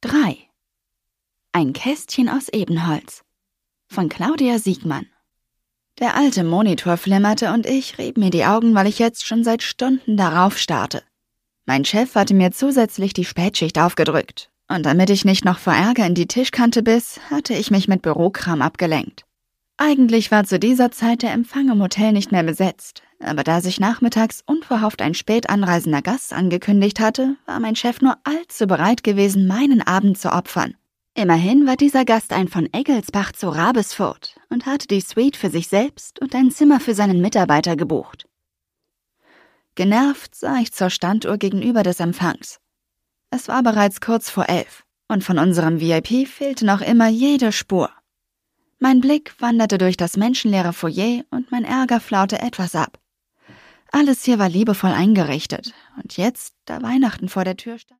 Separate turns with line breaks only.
3. Ein Kästchen aus Ebenholz von Claudia Siegmann. Der alte Monitor flimmerte und ich rieb mir die Augen, weil ich jetzt schon seit Stunden darauf starrte. Mein Chef hatte mir zusätzlich die Spätschicht aufgedrückt. Und damit ich nicht noch vor Ärger in die Tischkante biss, hatte ich mich mit Bürokram abgelenkt. Eigentlich war zu dieser Zeit der Empfang im Hotel nicht mehr besetzt, aber da sich nachmittags unverhofft ein spät anreisender Gast angekündigt hatte, war mein Chef nur allzu bereit gewesen, meinen Abend zu opfern. Immerhin war dieser Gast ein von Eggelsbach zu Rabesfurt und hatte die Suite für sich selbst und ein Zimmer für seinen Mitarbeiter gebucht. Genervt sah ich zur Standuhr gegenüber des Empfangs. Es war bereits kurz vor 11 und von unserem VIP fehlte noch immer jede Spur. Mein Blick wanderte durch das menschenleere Foyer und mein Ärger flaute etwas ab. Alles hier war liebevoll eingerichtet und jetzt, da Weihnachten vor der Tür stand,